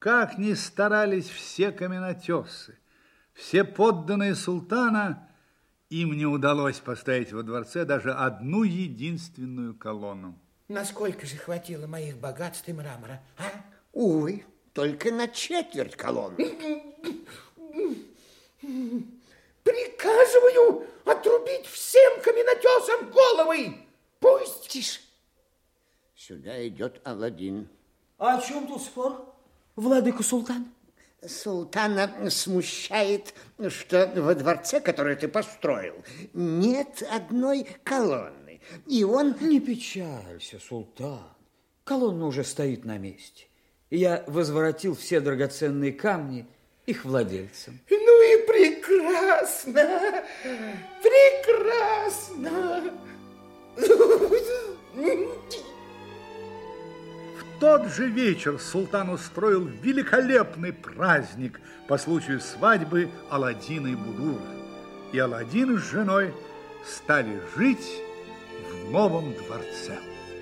Как ни старались все каменотесы, все подданные султана, им не удалось поставить во дворце даже одну единственную колонну. Насколько же хватило моих богатств и мрамора, а? Увы, только на четверть колонны. Приказываю отрубить всем каменотесам головы. Пусть... Тише. Сюда идет Аладдин. А о чем тут спор, владыка султан? Султана смущает, что во дворце, который ты построил, нет одной колонны. И он... Не печалься, султан. Колонна уже стоит на месте. Я возвратил все драгоценные камни их владельцам. Ну и прекрасно! Прекрасно! В тот же вечер султан устроил великолепный праздник по случаю свадьбы Аладдина и Будуры. И Аладдин с женой стали жить в новом дворце.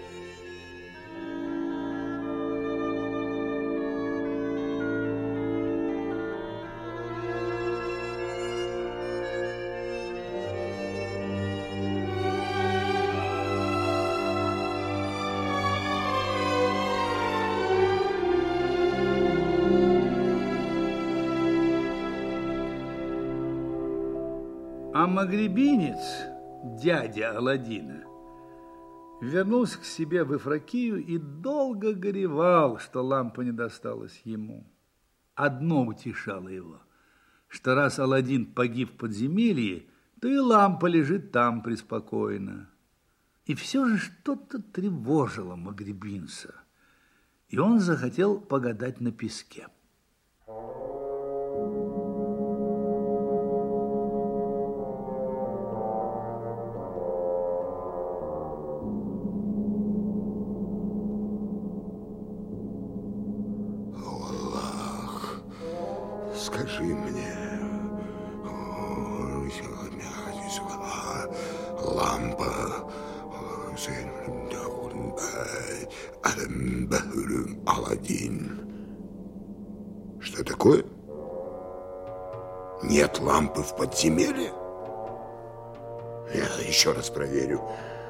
А магребинец, дядя Аладдина, вернулся к себе в Ифракию и долго горевал, что лампа не досталась ему. Одно утешало его, что раз Аладдин погиб в подземелье, то и лампа лежит там преспокойно. И все же что-то тревожило магребинца, и он захотел погадать на песке. Скажи мне, лампа, Аладдин. Что такое? Нет лампы в подземелье? Я еще раз проверю.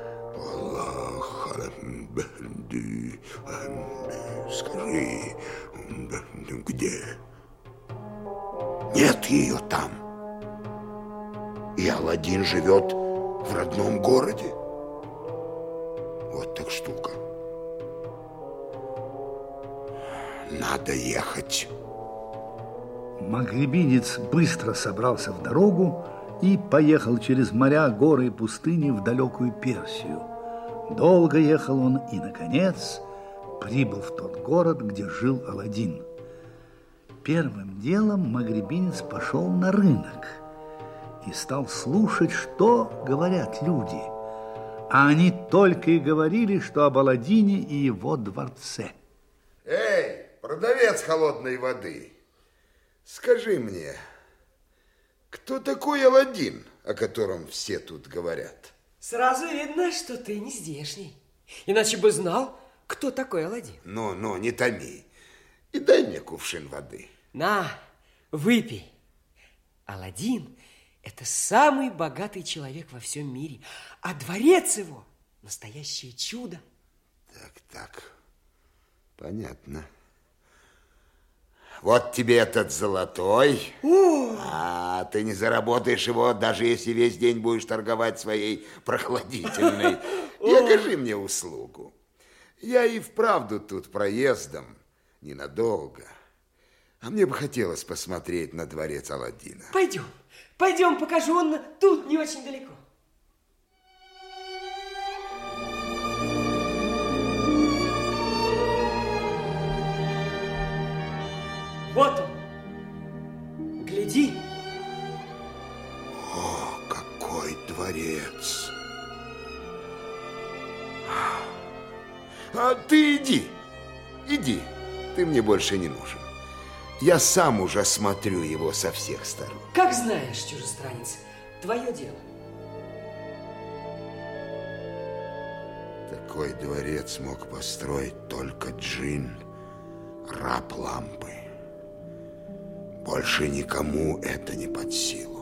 Скажи, где? Нет ее там. И Аладдин живет в родном городе. Вот так штука. Надо ехать. Магребинец быстро собрался в дорогу и поехал через моря, горы и пустыни в далекую Персию. Долго ехал он и, наконец, прибыл в тот город, где жил Аладдин. Первым делом магребинец пошел на рынок и стал слушать, что говорят люди. А они только и говорили, что об Аладдине и его дворце. Эй, продавец холодной воды, скажи мне, кто такой Аладдин, о котором все тут говорят? Сразу видно, что ты не здешний. Иначе бы знал, кто такой Аладдин. Ну, не томи. И дай мне кувшин воды. На, выпей. Аладдин – это самый богатый человек во всем мире, а дворец его – настоящее чудо. Так, понятно. Вот тебе этот золотой. А ты не заработаешь его, даже если весь день будешь торговать своей прохладительной. И окажи мне услугу. Я и вправду тут проездом, ненадолго. А мне бы хотелось посмотреть на дворец Аладдина. Пойдем, покажу, он тут не очень далеко. Вот он. Гляди. О, какой дворец. А ты иди, ты мне больше не нужен. Я сам уже смотрю его со всех сторон. Как знаешь, чужестранец, твое дело. Такой дворец мог построить только джин, раб лампы. Больше никому это не под силу.